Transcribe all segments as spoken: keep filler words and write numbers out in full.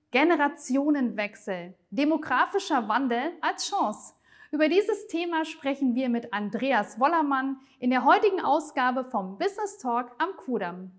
Generationenwechsel, demografischer Wandel als Chance. Über dieses Thema sprechen wir mit Andreas Wollermann in der heutigen Ausgabe vom Business Talk am Kudamm.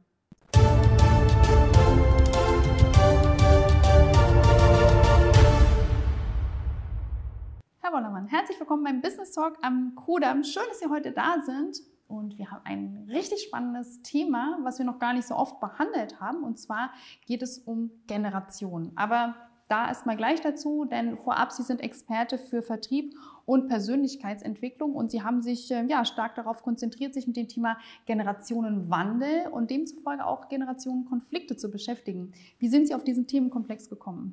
Herr Wollermann, herzlich willkommen beim Business Talk am Kudamm. Schön, dass Sie heute da sind. Und wir haben ein richtig spannendes Thema, was wir noch gar nicht so oft behandelt haben. Und zwar geht es um Generationen. Aber da erstmal gleich dazu, denn vorab, Sie sind Experte für Vertrieb und Persönlichkeitsentwicklung und Sie haben sich ja, stark darauf konzentriert, sich mit dem Thema Generationenwandel und demzufolge auch Generationenkonflikte zu beschäftigen. Wie sind Sie auf diesen Themenkomplex gekommen?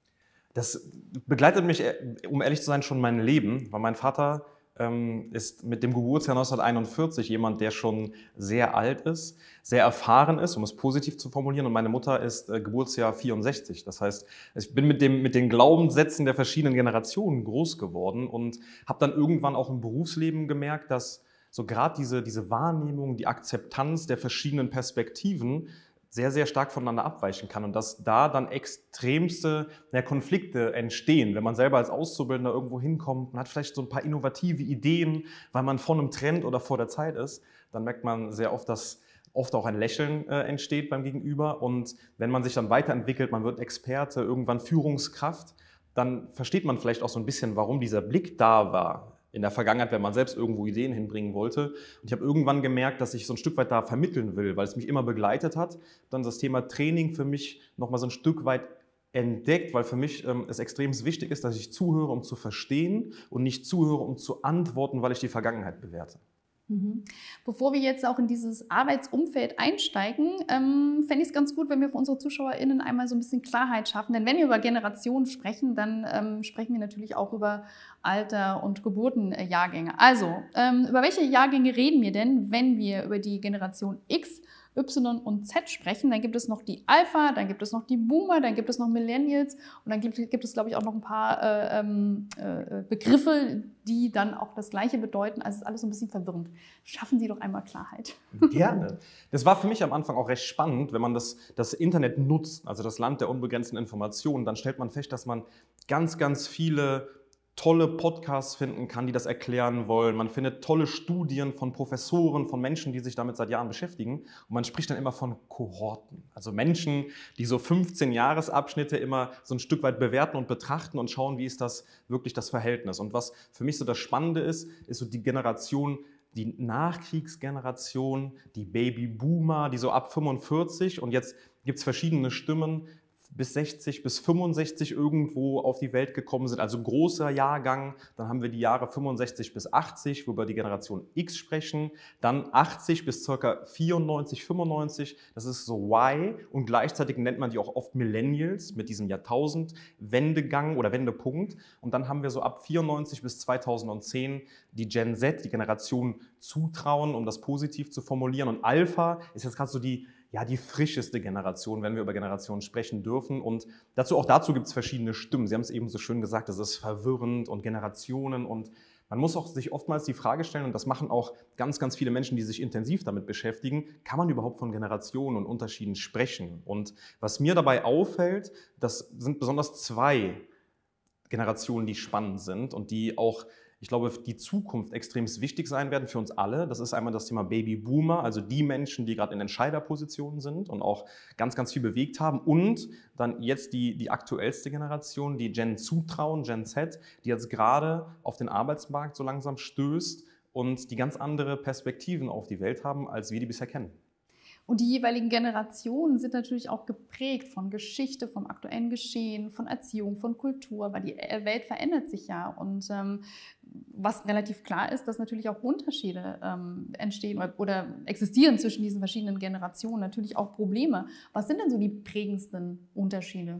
Das begleitet mich, um ehrlich zu sein, schon mein Leben, weil mein Vater ähm, ist mit dem Geburtsjahr neunzehnhunderteinundvierzig jemand, der schon sehr alt ist, sehr erfahren ist, um es positiv zu formulieren, und meine Mutter ist äh, Geburtsjahr vierundsechzig. Das heißt, ich bin mit, dem, mit den Glaubenssätzen der verschiedenen Generationen groß geworden und habe dann irgendwann auch im Berufsleben gemerkt, dass so gerade diese, diese Wahrnehmung, die Akzeptanz der verschiedenen Perspektiven sehr, sehr stark voneinander abweichen kann und dass da dann extremste ja, Konflikte entstehen. Wenn man selber als Auszubildender irgendwo hinkommt, man hat vielleicht so ein paar innovative Ideen, weil man vor einem Trend oder vor der Zeit ist, dann merkt man sehr oft, dass oft auch ein Lächeln äh, entsteht beim Gegenüber. Und wenn man sich dann weiterentwickelt, man wird Experte, irgendwann Führungskraft, dann versteht man vielleicht auch so ein bisschen, warum dieser Blick da war in der Vergangenheit, wenn man selbst irgendwo Ideen hinbringen wollte. Und ich habe irgendwann gemerkt, dass ich so ein Stück weit da vermitteln will, weil es mich immer begleitet hat. Dann das Thema Training für mich nochmal so ein Stück weit entdeckt, weil für mich ähm, es extrem wichtig ist, dass ich zuhöre, um zu verstehen und nicht zuhöre, um zu antworten, weil ich die Vergangenheit bewerte. Mhm. Bevor wir jetzt auch in dieses Arbeitsumfeld einsteigen, ähm, fände ich es ganz gut, wenn wir für unsere ZuschauerInnen einmal so ein bisschen Klarheit schaffen. Denn wenn wir über Generationen sprechen, dann ähm, sprechen wir natürlich auch über Alter- und Geburtenjahrgänge. Also, ähm, über welche Jahrgänge reden wir denn, wenn wir über die Generation X, Y und Z sprechen? Dann gibt es noch die Alpha, dann gibt es noch die Boomer, dann gibt es noch Millennials und dann gibt, gibt es, glaube ich, auch noch ein paar äh, äh, Begriffe, die dann auch das Gleiche bedeuten. Also es ist alles so ein bisschen verwirrend. Schaffen Sie doch einmal Klarheit. Gerne. Das war für mich am Anfang auch recht spannend, wenn man das, das Internet nutzt, also das Land der unbegrenzten Informationen, dann stellt man fest, dass man ganz, ganz viele tolle Podcasts finden kann, die das erklären wollen. Man findet tolle Studien von Professoren, von Menschen, die sich damit seit Jahren beschäftigen. Und man spricht dann immer von Kohorten. Also Menschen, die so fünfzehn-Jahres-Abschnitte immer so ein Stück weit bewerten und betrachten und schauen, wie ist das wirklich das Verhältnis. Und was für mich so das Spannende ist, ist so die Generation, die Nachkriegsgeneration, die Babyboomer, die so ab fünfundvierzig, und jetzt gibt es verschiedene Stimmen, bis sechzig, bis fünfundsechzig irgendwo auf die Welt gekommen sind, also großer Jahrgang. Dann haben wir die Jahre fünfundsechzig bis achtzig, wo wir über die Generation X sprechen. Dann achtzig bis ca. vierundneunzig, fünfundneunzig, das ist so Y. Und gleichzeitig nennt man die auch oft Millennials mit diesem Jahrtausend-Wendegang oder Wendepunkt. Und dann haben wir so ab vierundneunzig bis zweitausendzehn die Gen Z, die Generation Zutrauen, um das positiv zu formulieren. Und Alpha ist jetzt gerade so die ja, die frischeste Generation, wenn wir über Generationen sprechen dürfen. Und dazu, auch dazu gibt es verschiedene Stimmen. Sie haben es eben so schön gesagt, das ist verwirrend und Generationen. Und man muss auch sich oftmals die Frage stellen, und das machen auch ganz, ganz viele Menschen, die sich intensiv damit beschäftigen, kann man überhaupt von Generationen und Unterschieden sprechen? Und was mir dabei auffällt, das sind besonders zwei Generationen, die spannend sind und die auch, ich glaube, die Zukunft extrem wichtig sein werden für uns alle. Das ist einmal das Thema Babyboomer, also die Menschen, die gerade in Entscheiderpositionen sind und auch ganz, ganz viel bewegt haben. Und dann jetzt die, die aktuellste Generation, die Gen Zutrauen, Gen Z, die jetzt gerade auf den Arbeitsmarkt so langsam stößt und die ganz andere Perspektiven auf die Welt haben, als wir die bisher kennen. Und die jeweiligen Generationen sind natürlich auch geprägt von Geschichte, vom aktuellen Geschehen, von Erziehung, von Kultur, weil die Welt verändert sich ja. Und ähm, was relativ klar ist, dass natürlich auch Unterschiede ähm, entstehen oder, oder existieren zwischen diesen verschiedenen Generationen, natürlich auch Probleme. Was sind denn so die prägendsten Unterschiede?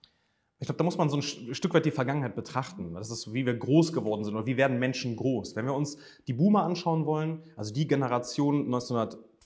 Ich glaube, da muss man so ein Stück weit die Vergangenheit betrachten. Das ist so, wie wir groß geworden sind oder wie werden Menschen groß. Wenn wir uns die Boomer anschauen wollen, also die Generation neunzehnhundertvierzig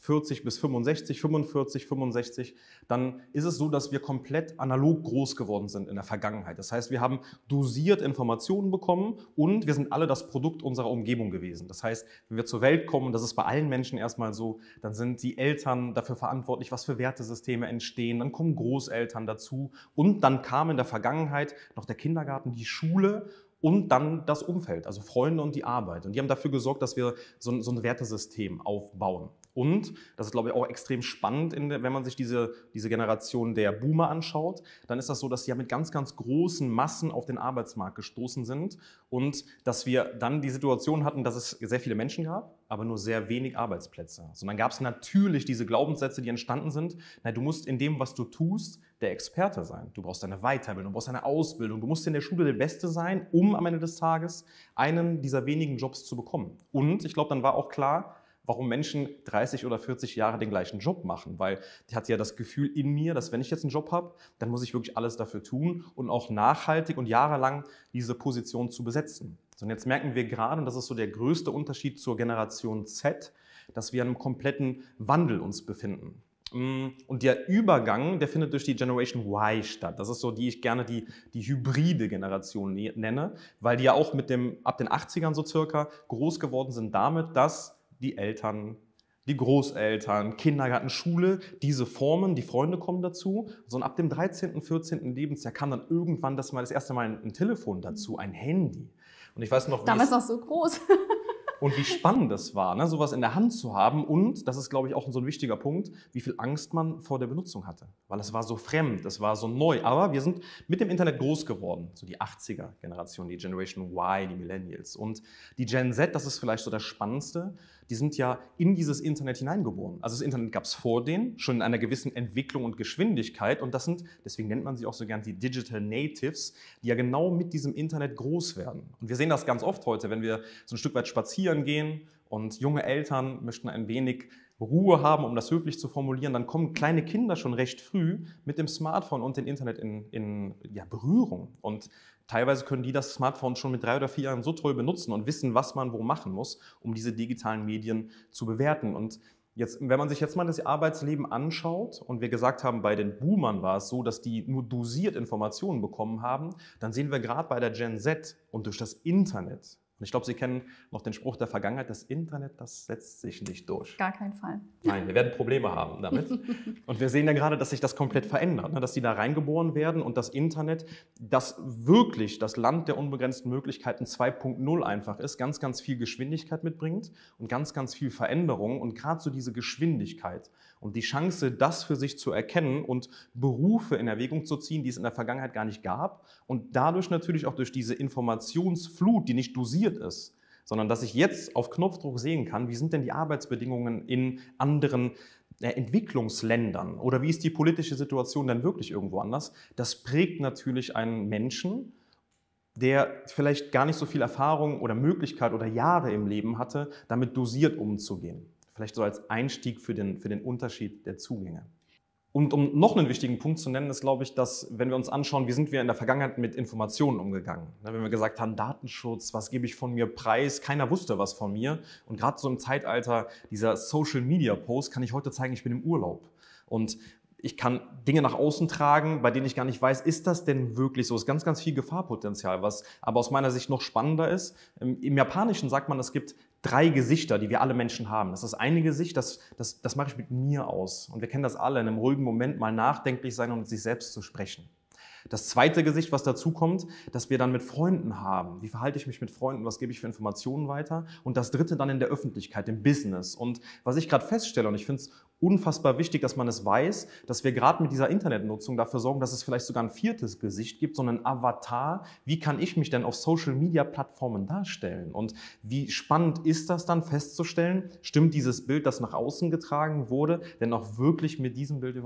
vierzig bis fünfundsechzig, fünfundvierzig, fünfundsechzig, dann ist es so, dass wir komplett analog groß geworden sind in der Vergangenheit. Das heißt, wir haben dosiert Informationen bekommen und wir sind alle das Produkt unserer Umgebung gewesen. Das heißt, wenn wir zur Welt kommen, und das ist bei allen Menschen erstmal so, dann sind die Eltern dafür verantwortlich, was für Wertesysteme entstehen, dann kommen Großeltern dazu und dann kam in der Vergangenheit noch der Kindergarten, die Schule und dann das Umfeld, also Freunde und die Arbeit. Und die haben dafür gesorgt, dass wir so ein, so ein Wertesystem aufbauen. Und, das ist, glaube ich, auch extrem spannend, in der, wenn man sich diese, diese Generation der Boomer anschaut, dann ist das so, dass sie ja mit ganz, ganz großen Massen auf den Arbeitsmarkt gestoßen sind und dass wir dann die Situation hatten, dass es sehr viele Menschen gab, aber nur sehr wenig Arbeitsplätze. So, dann gab es natürlich diese Glaubenssätze, die entstanden sind. Na, du musst in dem, was du tust, der Experte sein. Du brauchst eine Weiterbildung, du brauchst eine Ausbildung, du musst in der Schule der Beste sein, um am Ende des Tages einen dieser wenigen Jobs zu bekommen. Und ich glaube, dann war auch klar, warum Menschen dreißig oder vierzig Jahre den gleichen Job machen, weil ich hatte ja das Gefühl in mir, dass wenn ich jetzt einen Job habe, dann muss ich wirklich alles dafür tun und auch nachhaltig und jahrelang diese Position zu besetzen. So, und jetzt merken wir gerade, und das ist so der größte Unterschied zur Generation Z, dass wir in einem kompletten Wandel uns befinden. Und der Übergang, der findet durch die Generation Y statt. Das ist so, die ich gerne die, die hybride Generation nenne, weil die ja auch mit dem, ab den achtzigern so circa groß geworden sind damit, dass die Eltern, die Großeltern, Kindergarten, Schule, diese Formen, die Freunde kommen dazu. So, und ab dem dreizehnten, vierzehnten Lebensjahr kam dann irgendwann das, mal, das erste Mal ein Telefon dazu, ein Handy. Und ich weiß noch, wie damals noch so groß. Und wie spannend das war, ne, sowas in der Hand zu haben. Und, das ist, glaube ich, auch so ein wichtiger Punkt, wie viel Angst man vor der Benutzung hatte. Weil es war so fremd, es war so neu. Aber wir sind mit dem Internet groß geworden. So die achtziger-Generation, die Generation Y, die Millennials. Und die Gen Z, das ist vielleicht so das Spannendste, die sind ja in dieses Internet hineingeboren. Also das Internet gab es vor denen, schon in einer gewissen Entwicklung und Geschwindigkeit. Und das sind, deswegen nennt man sie auch so gern die Digital Natives, die ja genau mit diesem Internet groß werden. Und wir sehen das ganz oft heute, wenn wir so ein Stück weit spazieren gehen und junge Eltern möchten ein wenig Ruhe haben, um das höflich zu formulieren, dann kommen kleine Kinder schon recht früh mit dem Smartphone und dem Internet in, in ja, Berührung. Und teilweise können die das Smartphone schon mit drei oder vier Jahren so toll benutzen und wissen, was man wo machen muss, um diese digitalen Medien zu bewerten. Und jetzt, wenn man sich jetzt mal das Arbeitsleben anschaut und wir gesagt haben, bei den Boomern war es so, dass die nur dosiert Informationen bekommen haben, dann sehen wir gerade bei der Gen Z und durch das Internet, und ich glaube, Sie kennen noch den Spruch der Vergangenheit, das Internet, das setzt sich nicht durch. Gar keinen Fall. Nein, wir werden Probleme haben damit. Und wir sehen ja gerade, dass sich das komplett verändert, ne? Dass die da reingeboren werden und das Internet, das wirklich das Land der unbegrenzten Möglichkeiten zwei Punkt null einfach ist, ganz, ganz viel Geschwindigkeit mitbringt und ganz, ganz viel Veränderung und gerade so diese Geschwindigkeit und die Chance, das für sich zu erkennen und Berufe in Erwägung zu ziehen, die es in der Vergangenheit gar nicht gab und dadurch natürlich auch durch diese Informationsflut, die nicht dosiert ist, sondern dass ich jetzt auf Knopfdruck sehen kann, wie sind denn die Arbeitsbedingungen in anderen äh, Entwicklungsländern oder wie ist die politische Situation denn wirklich irgendwo anders, das prägt natürlich einen Menschen, der vielleicht gar nicht so viel Erfahrung oder Möglichkeit oder Jahre im Leben hatte, damit dosiert umzugehen. Vielleicht so als Einstieg für den, für den Unterschied der Zugänge. Und um noch einen wichtigen Punkt zu nennen, ist, glaube ich, dass, wenn wir uns anschauen, wie sind wir in der Vergangenheit mit Informationen umgegangen. Wenn wir gesagt haben, Datenschutz, was gebe ich von mir preis, keiner wusste was von mir. Und gerade so im Zeitalter dieser Social-Media-Posts kann ich heute zeigen, ich bin im Urlaub. Und ich kann Dinge nach außen tragen, bei denen ich gar nicht weiß, ist das denn wirklich so? Es ist ganz, ganz viel Gefahrpotenzial, was aber aus meiner Sicht noch spannender ist. Im Japanischen sagt man, es gibt drei Gesichter, die wir alle Menschen haben. Das ist das eine Gesicht, das, das, das mache ich mit mir aus. Und wir kennen das alle, in einem ruhigen Moment mal nachdenklich sein und mit sich selbst zu sprechen. Das zweite Gesicht, was dazu kommt, dass wir dann mit Freunden haben. Wie verhalte ich mich mit Freunden? Was gebe ich für Informationen weiter? Und das dritte dann in der Öffentlichkeit, im Business. Und was ich gerade feststelle, und ich finde es unfassbar wichtig, dass man es weiß, dass wir gerade mit dieser Internetnutzung dafür sorgen, dass es vielleicht sogar ein viertes Gesicht gibt, so einen Avatar. Wie kann ich mich denn auf Social-Media-Plattformen darstellen? Und wie spannend ist das dann festzustellen, stimmt dieses Bild, das nach außen getragen wurde, denn auch wirklich mit diesem Bild überein?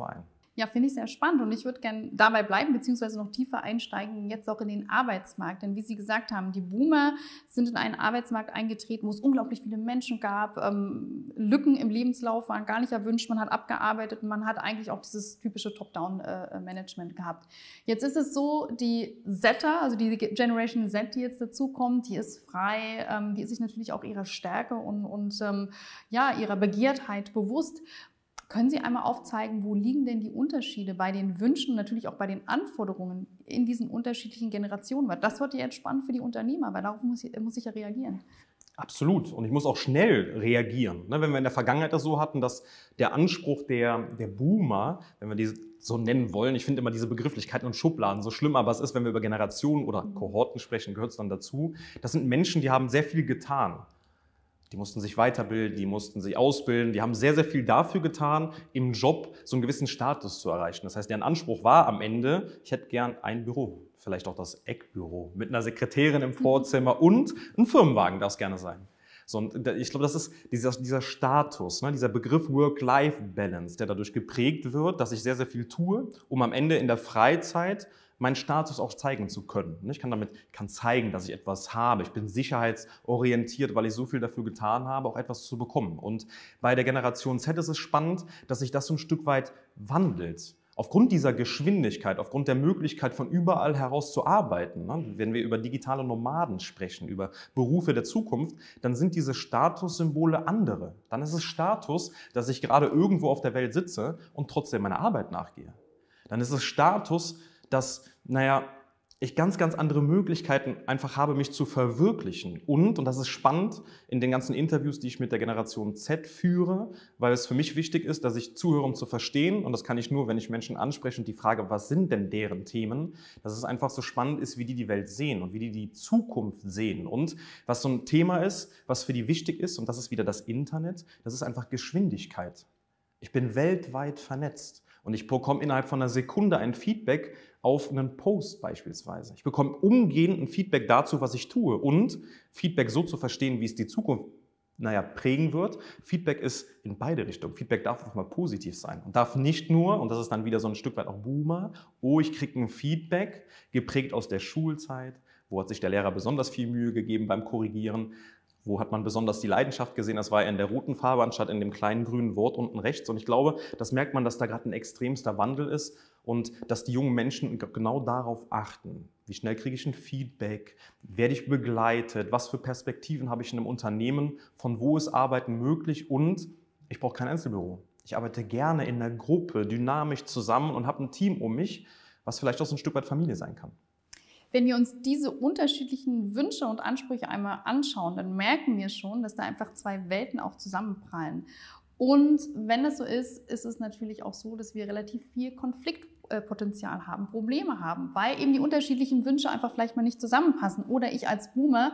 Ja, finde ich sehr spannend und ich würde gerne dabei bleiben, beziehungsweise noch tiefer einsteigen, jetzt auch in den Arbeitsmarkt. Denn wie Sie gesagt haben, die Boomer sind in einen Arbeitsmarkt eingetreten, wo es unglaublich viele Menschen gab. Ähm, Lücken im Lebenslauf waren gar nicht erwünscht, man hat abgearbeitet und man hat eigentlich auch dieses typische Top-Down-Management gehabt. Jetzt ist es so, die Zetter, also die Generation Z, die jetzt dazukommt, die ist frei, ähm, die ist sich natürlich auch ihrer Stärke und, und ähm, ja, ihrer Begehrtheit bewusst. Können Sie einmal aufzeigen, wo liegen denn die Unterschiede bei den Wünschen und natürlich auch bei den Anforderungen in diesen unterschiedlichen Generationen? Weil das wird ja jetzt spannend für die Unternehmer, weil darauf muss ich, muss ich ja reagieren. Absolut. Und ich muss auch schnell reagieren. Wenn wir in der Vergangenheit das so hatten, dass der Anspruch der, der Boomer, wenn wir die so nennen wollen, ich finde immer diese Begrifflichkeiten und Schubladen so schlimm, aber es ist, wenn wir über Generationen oder Kohorten sprechen, gehört es dann dazu. Das sind Menschen, die haben sehr viel getan. Die mussten sich weiterbilden, die mussten sich ausbilden, die haben sehr, sehr viel dafür getan, im Job so einen gewissen Status zu erreichen. Das heißt, deren Anspruch war am Ende, ich hätte gern ein Büro, vielleicht auch das Eckbüro, mit einer Sekretärin im Vorzimmer und ein Firmenwagen darf es gerne sein. So, und ich glaube, das ist dieser, dieser Status, ne, dieser Begriff Work-Life-Balance, der dadurch geprägt wird, dass ich sehr, sehr viel tue, um am Ende in der Freizeit meinen Status auch zeigen zu können. Ich kann damit kann zeigen, dass ich etwas habe. Ich bin sicherheitsorientiert, weil ich so viel dafür getan habe, auch etwas zu bekommen. Und bei der Generation Z ist es spannend, dass sich das so ein Stück weit wandelt. Aufgrund dieser Geschwindigkeit, aufgrund der Möglichkeit, von überall heraus zu arbeiten, ne, wenn wir über digitale Nomaden sprechen, über Berufe der Zukunft, dann sind diese Statussymbole andere. Dann ist es Status, dass ich gerade irgendwo auf der Welt sitze und trotzdem meiner Arbeit nachgehe. Dann ist es Status, dass, naja, ich ganz, ganz andere Möglichkeiten einfach habe, mich zu verwirklichen. Und, und das ist spannend in den ganzen Interviews, die ich mit der Generation Z führe, weil es für mich wichtig ist, dass ich zuhöre, um zu verstehen. Und das kann ich nur, wenn ich Menschen anspreche und die Frage, was sind denn deren Themen, dass es einfach so spannend ist, wie die die Welt sehen und wie die die Zukunft sehen. Und was so ein Thema ist, was für die wichtig ist, und das ist wieder das Internet, das ist einfach Geschwindigkeit. Ich bin weltweit vernetzt. Und ich bekomme innerhalb von einer Sekunde ein Feedback auf einen Post beispielsweise. Ich bekomme umgehend ein Feedback dazu, was ich tue. Und Feedback so zu verstehen, wie es die Zukunft naja, prägen wird. Feedback ist in beide Richtungen. Feedback darf auch mal positiv sein und darf nicht nur, und das ist dann wieder so ein Stück weit auch Boomer, oh, ich kriege ein Feedback, geprägt aus der Schulzeit, wo hat sich der Lehrer besonders viel Mühe gegeben beim Korrigieren. Wo hat man besonders die Leidenschaft gesehen? Das war ja in der roten Farbe anstatt in dem kleinen grünen Wort unten rechts. Und ich glaube, das merkt man, dass da gerade ein extremster Wandel ist und dass die jungen Menschen genau darauf achten. Wie schnell kriege ich ein Feedback? Werde ich begleitet? Was für Perspektiven habe ich in einem Unternehmen? Von wo ist Arbeiten möglich? Und ich brauche kein Einzelbüro. Ich arbeite gerne in einer Gruppe, dynamisch zusammen und habe ein Team um mich, was vielleicht auch so ein Stück weit Familie sein kann. Wenn wir uns diese unterschiedlichen Wünsche und Ansprüche einmal anschauen, dann merken wir schon, dass da einfach zwei Welten auch zusammenprallen. Und wenn das so ist, ist es natürlich auch so, dass wir relativ viel Konfliktpotenzial haben, Probleme haben, weil eben die unterschiedlichen Wünsche einfach vielleicht mal nicht zusammenpassen. Oder ich als Boomer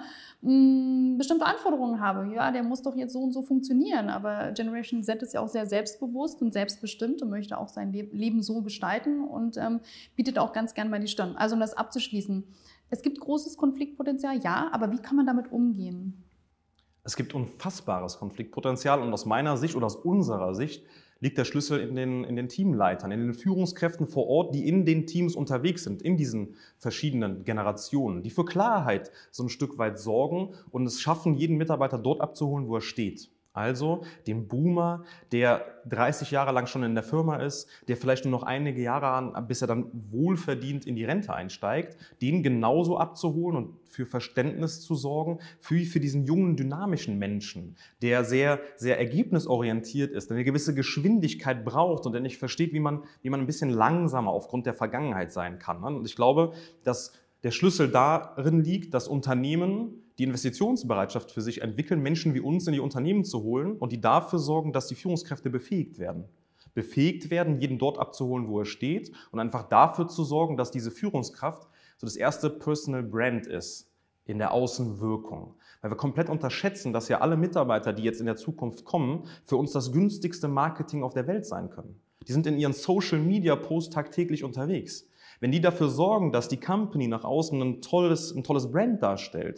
mh, bestimmte Anforderungen habe. Ja, der muss doch jetzt so und so funktionieren. Aber Generation Z ist ja auch sehr selbstbewusst und selbstbestimmt und möchte auch sein Leben so gestalten und ähm, bietet auch ganz gern mal die Stirn. Also um das abzuschließen, es gibt großes Konfliktpotenzial, ja, aber wie kann man damit umgehen? Es gibt unfassbares Konfliktpotenzial und aus meiner Sicht oder aus unserer Sicht liegt der Schlüssel in den, in den Teamleitern, in den Führungskräften vor Ort, die in den Teams unterwegs sind, in diesen verschiedenen Generationen, die für Klarheit so ein Stück weit sorgen und es schaffen, jeden Mitarbeiter dort abzuholen, wo er steht. Also dem Boomer, der dreißig Jahre lang schon in der Firma ist, der vielleicht nur noch einige Jahre an, bis er dann wohlverdient in die Rente einsteigt, den genauso abzuholen und für Verständnis zu sorgen, für, für diesen jungen, dynamischen Menschen, der sehr, sehr ergebnisorientiert ist, der eine gewisse Geschwindigkeit braucht und der nicht versteht, wie man, wie man ein bisschen langsamer aufgrund der Vergangenheit sein kann. Und ich glaube, dass der Schlüssel darin liegt, dass Unternehmen die Investitionsbereitschaft für sich entwickeln, Menschen wie uns in die Unternehmen zu holen und die dafür sorgen, dass die Führungskräfte befähigt werden. Befähigt werden, jeden dort abzuholen, wo er steht und einfach dafür zu sorgen, dass diese Führungskraft so das erste Personal Brand ist in der Außenwirkung. Weil wir komplett unterschätzen, dass ja alle Mitarbeiter, die jetzt in der Zukunft kommen, für uns das günstigste Marketing auf der Welt sein können. Die sind in ihren Social-Media-Posts tagtäglich unterwegs. Wenn die dafür sorgen, dass die Company nach außen ein tolles, ein tolles Brand darstellt,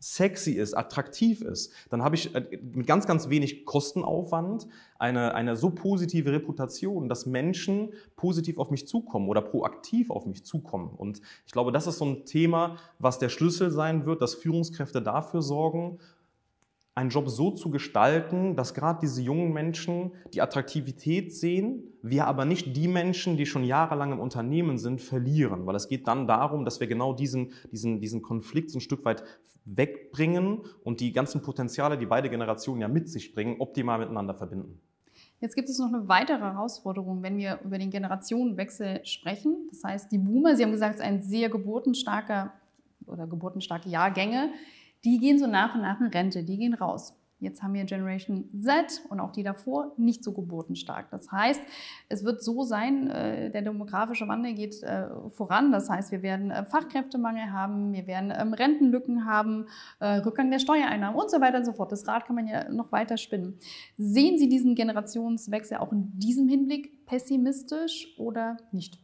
sexy ist, attraktiv ist, dann habe ich mit ganz, ganz wenig Kostenaufwand eine, eine so positive Reputation, dass Menschen positiv auf mich zukommen oder proaktiv auf mich zukommen. Und ich glaube, das ist so ein Thema, was der Schlüssel sein wird, dass Führungskräfte dafür sorgen, einen Job so zu gestalten, dass gerade diese jungen Menschen die Attraktivität sehen, wir aber nicht die Menschen, die schon jahrelang im Unternehmen sind, verlieren. Weil es geht dann darum, dass wir genau diesen, diesen, diesen Konflikt so ein Stück weit wegbringen und die ganzen Potenziale, die beide Generationen ja mit sich bringen, optimal miteinander verbinden. Jetzt gibt es noch eine weitere Herausforderung, wenn wir über den Generationenwechsel sprechen. Das heißt, die Boomer, Sie haben gesagt, es ist ein sehr geburtenstarker oder geburtenstarke Jahrgänge, die gehen so nach und nach in Rente, die gehen raus. Jetzt haben wir Generation Z und auch die davor nicht so geburtenstark. Das heißt, es wird so sein, der demografische Wandel geht voran. Das heißt, wir werden Fachkräftemangel haben, wir werden Rentenlücken haben, Rückgang der Steuereinnahmen und so weiter und so fort. Das Rad kann man ja noch weiter spinnen. Sehen Sie diesen Generationswechsel auch in diesem Hinblick pessimistisch oder nicht?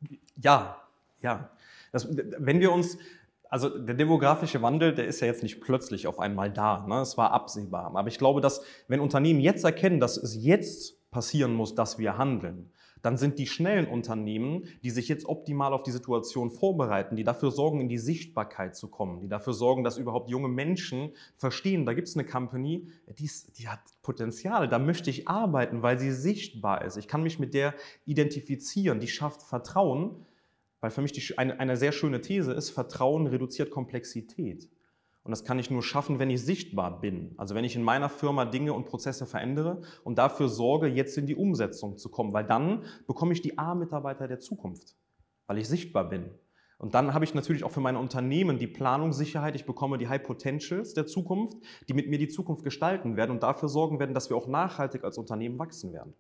Ja, ja. Das, wenn wir uns Also der demografische Wandel, der ist ja jetzt nicht plötzlich auf einmal da. Ne? Es war absehbar. Aber ich glaube, dass wenn Unternehmen jetzt erkennen, dass es jetzt passieren muss, dass wir handeln, dann sind die schnellen Unternehmen, die sich jetzt optimal auf die Situation vorbereiten, die dafür sorgen, in die Sichtbarkeit zu kommen, die dafür sorgen, dass überhaupt junge Menschen verstehen, da gibt es eine Company, die, ist, die hat Potenzial, da möchte ich arbeiten, weil sie sichtbar ist. Ich kann mich mit der identifizieren, die schafft Vertrauen. Weil für mich die, eine, eine sehr schöne These ist, Vertrauen reduziert Komplexität. Und das kann ich nur schaffen, wenn ich sichtbar bin. Also wenn ich in meiner Firma Dinge und Prozesse verändere und dafür sorge, jetzt in die Umsetzung zu kommen. Weil dann bekomme ich die A-Mitarbeiter der Zukunft, weil ich sichtbar bin. Und dann habe ich natürlich auch für meine Unternehmen die Planungssicherheit. Ich bekomme die High Potentials der Zukunft, die mit mir die Zukunft gestalten werden und dafür sorgen werden, dass wir auch nachhaltig als Unternehmen wachsen werden.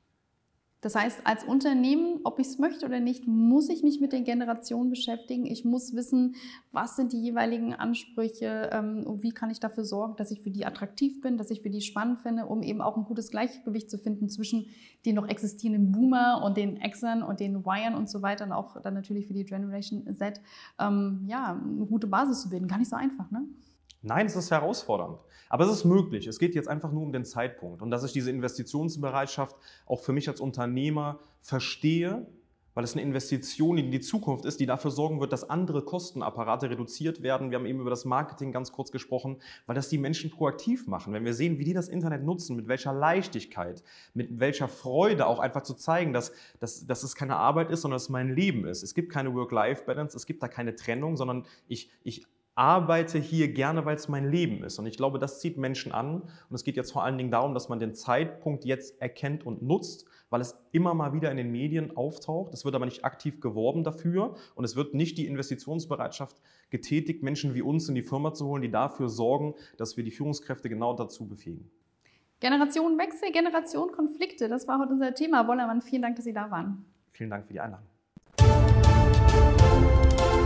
Das heißt, als Unternehmen, ob ich es möchte oder nicht, muss ich mich mit den Generationen beschäftigen. Ich muss wissen, was sind die jeweiligen Ansprüche ähm, und wie kann ich dafür sorgen, dass ich für die attraktiv bin, dass ich für die spannend finde, um eben auch ein gutes Gleichgewicht zu finden zwischen den noch existierenden Boomer und den Xern und den Yern und so weiter und auch dann natürlich für die Generation Z ähm, ja, eine gute Basis zu bilden. Gar nicht so einfach, ne? Nein, es ist herausfordernd. Aber es ist möglich. Es geht jetzt einfach nur um den Zeitpunkt. Und dass ich diese Investitionsbereitschaft auch für mich als Unternehmer verstehe, weil es eine Investition in die Zukunft ist, die dafür sorgen wird, dass andere Kostenapparate reduziert werden. Wir haben eben über das Marketing ganz kurz gesprochen, weil das die Menschen proaktiv machen. Wenn wir sehen, wie die das Internet nutzen, mit welcher Leichtigkeit, mit welcher Freude auch einfach zu zeigen, dass, dass, dass es keine Arbeit ist, sondern dass es mein Leben ist. Es gibt keine Work-Life-Balance, es gibt da keine Trennung, sondern ich, ich arbeite hier gerne, weil es mein Leben ist. Und ich glaube, das zieht Menschen an. Und es geht jetzt vor allen Dingen darum, dass man den Zeitpunkt jetzt erkennt und nutzt, weil es immer mal wieder in den Medien auftaucht. Es wird aber nicht aktiv geworben dafür. Und es wird nicht die Investitionsbereitschaft getätigt, Menschen wie uns in die Firma zu holen, die dafür sorgen, dass wir die Führungskräfte genau dazu befähigen. Generationenwechsel, Generationenkonflikte, das war heute unser Thema. Wollermann, vielen Dank, dass Sie da waren. Vielen Dank für die Einladung.